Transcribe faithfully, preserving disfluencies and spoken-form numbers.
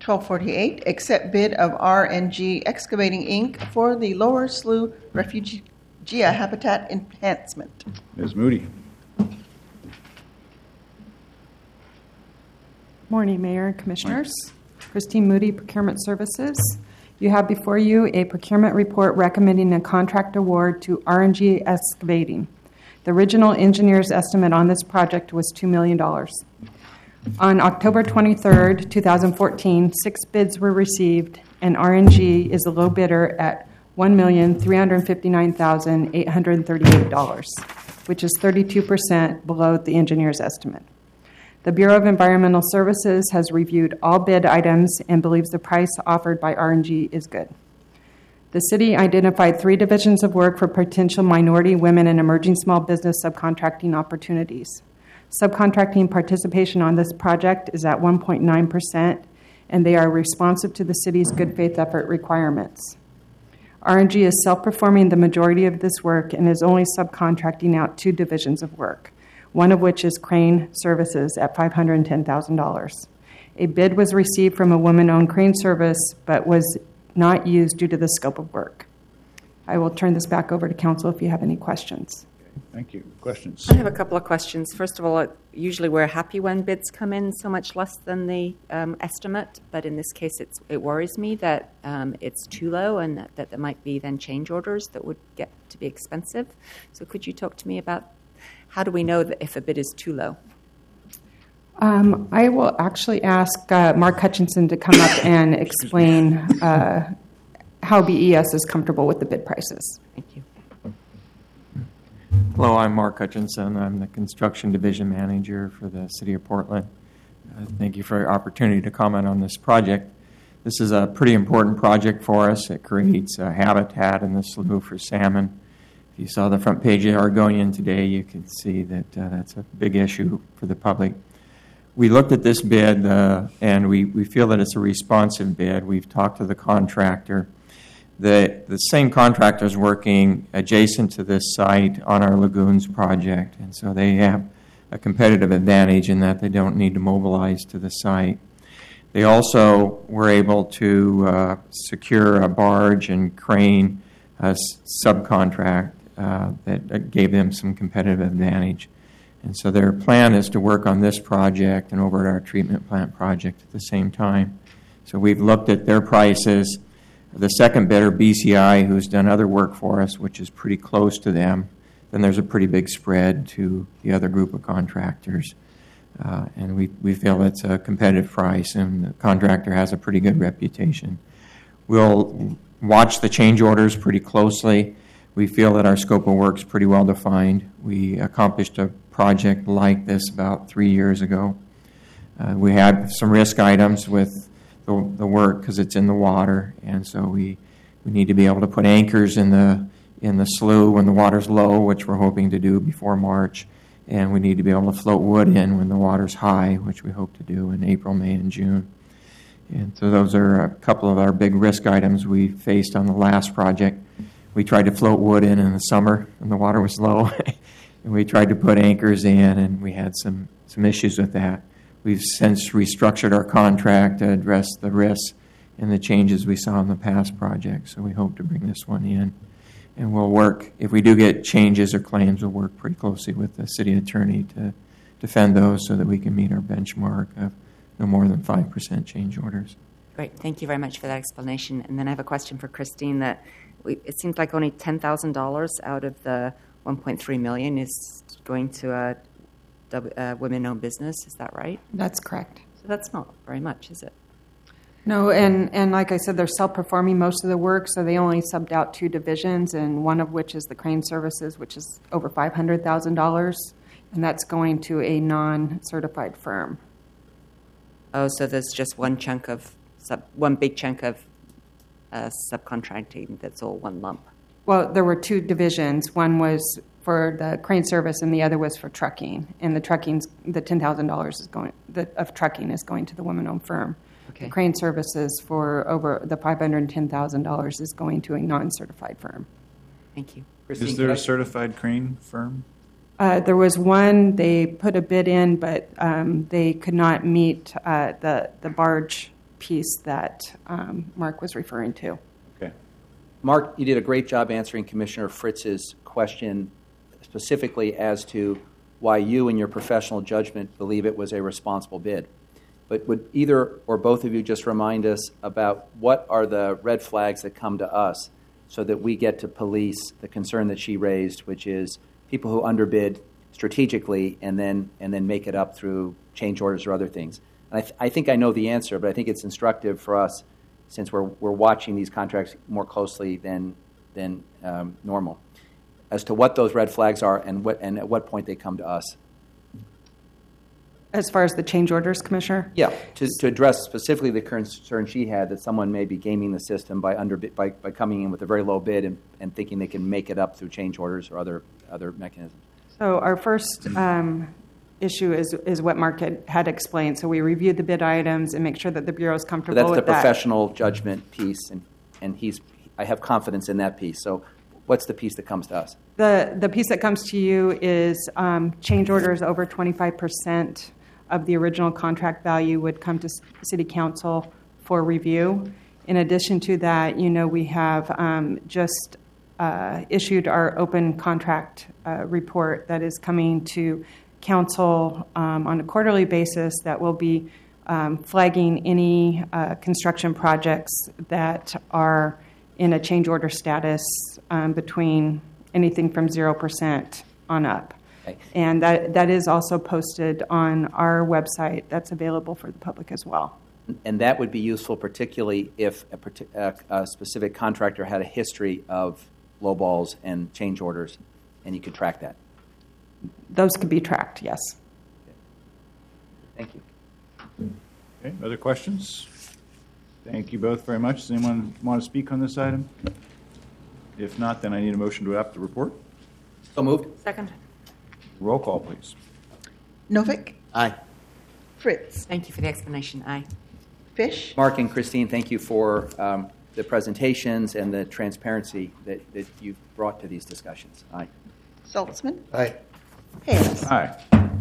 twelve forty-eight, accept bid of R and G Excavating, Incorporated for the Lower Slough Refugee Habitat Enhancement. Miz Moody. Morning, Mayor and Commissioners. Christine Moody, Procurement Services. You have before you a procurement report recommending a contract award to R and G Excavating. The original engineer's estimate on this project was two million dollars. On October twenty-third, twenty fourteen, six bids were received, and R and G is the low bidder at one million three hundred fifty-nine thousand eight hundred thirty-eight dollars, which is thirty-two percent below the engineer's estimate. The Bureau of Environmental Services has reviewed all bid items and believes the price offered by R and G is good. The city identified three divisions of work for potential minority, women, and emerging small business subcontracting opportunities. Subcontracting participation on this project is at one point nine percent, and they are responsive to the city's good faith effort requirements. R and G is self-performing the majority of this work and is only subcontracting out two divisions of work, one of which is crane services at five hundred ten thousand dollars. A bid was received from a woman-owned crane service, but was not used due to the scope of work. I will turn this back over to council if you have any questions. Thank you. Questions? I have a couple of questions. First of all, usually we're happy when bids come in so much less than the um, estimate, but in this case it's, it worries me that um, it's too low and that, that there might be then change orders that would get to be expensive. So could you talk to me about how do we know that if a bid is too low? Um, I will actually ask uh, Mark Hutchinson to come up and explain uh, how B E S is comfortable with the bid prices. Thank you. Hello, I'm Mark Hutchinson. I'm the Construction Division Manager for the City of Portland. Uh, thank you for the opportunity to comment on this project. This is a pretty important project for us. It creates a habitat in the slough for salmon. If you saw the front page of Argonian today, you can see that uh, that's a big issue for the public. We looked at this bid, uh, and we, we feel that it's a responsive bid. We've talked to the contractor. The, the same contractor is working adjacent to this site on our Lagoons project, and so they have a competitive advantage in that they don't need to mobilize to the site. They also were able to uh, secure a barge and crane uh, subcontract uh, that, that gave them some competitive advantage. And so their plan is to work on this project and over at our treatment plant project at the same time. So we've looked at their prices. The second bidder, B C I, who's done other work for us, which is pretty close to them, then there's a pretty big spread to the other group of contractors. Uh, and we, we feel it's a competitive price, and the contractor has a pretty good reputation. We'll watch the change orders pretty closely. We feel that our scope of work is pretty well defined. We accomplished a project like this about three years ago. Uh, we had some risk items with the, the work because it's in the water, and so we, we need to be able to put anchors in the in the slough when the water's low, which we're hoping to do before March, and we need to be able to float wood in when the water's high, which we hope to do in April, May, and June. And so those are a couple of our big risk items we faced on the last project. We tried to float wood in in the summer when the water was low, and we tried to put anchors in, and we had some, some issues with that. We've since restructured our contract to address the risks and the changes we saw in the past project, so we hope to bring this one in. And we'll work, if we do get changes or claims, we'll work pretty closely with the city attorney to defend those so that we can meet our benchmark of no more than five percent change orders. Great. Thank you very much for that explanation. And then I have a question for Christine that we, it seems like only ten thousand dollars out of the one point three million dollars is going to a, a women-owned business. Is that right? That's correct. So that's not very much, is it? No, and, and like I said, they're self-performing most of the work, so they only subbed out two divisions, and one of which is the crane services, which is over five hundred thousand dollars, and that's going to a non-certified firm. Oh, so there's just one chunk of, sub, one big chunk of uh, subcontracting that's all one lump. Well, there were two divisions. One was for the crane service, and the other was for trucking. And the trucking's the ten thousand dollars is going the, of trucking is going to the women-owned firm. Okay. The crane services for over the five hundred ten thousand dollars is going to a non-certified firm. Thank you. Is there a certified crane firm? Uh, there was one. They put a bid in, but um, they could not meet uh, the the barge piece that um, Mark was referring to. Okay. Mark, you did a great job answering Commissioner Fritz's question specifically as to why you, in your professional judgment, believe it was a responsible bid. But would either or both of you just remind us about what are the red flags that come to us so that we get to police the concern that she raised, which is people who underbid strategically and then and then make it up through change orders or other things. And I, th- I think I know the answer, but I think it's instructive for us since we're we're watching these contracts more closely than than um, normal, as to what those red flags are and what and at what point they come to us. As far as the change orders, Commissioner? Yeah, to, to address specifically the concern she had that someone may be gaming the system by under by, by coming in with a very low bid and, and thinking they can make it up through change orders or other other mechanisms. So our first um, issue is is what Mark had, had explained. So we reviewed the bid items and make sure that the Bureau is So comfortable that's the with that. professional judgment piece, and, and he's I have confidence in that piece. So what's the piece that comes to us? The the piece that comes to you is um, change orders over twenty-five percent of the original contract value would come to City Council for review. In addition to that, you know, we have um, just uh, issued our open contract uh, report that is coming to Council um, on a quarterly basis that will be um, flagging any uh, construction projects that are in a change order status um, between anything from zero percent on up. Okay. And that that is also posted on our website. That's available for the public as well. And that would be useful, particularly if a, partic- a, a specific contractor had a history of lowballs and change orders, and you could track that. Those could be tracked, yes. Thank you. Okay, other questions? Thank you both very much. Does anyone want to speak on this item? If not, then I need a motion to adopt the report. So moved. Second. Roll call, please. Novick, Aye. Fritz, Thank you for the explanation. Aye. Fish, Mark and Christine, thank you for um, the presentations and the transparency that, that you've brought to these discussions. Aye. Saltzman, Aye. Hayes. Aye.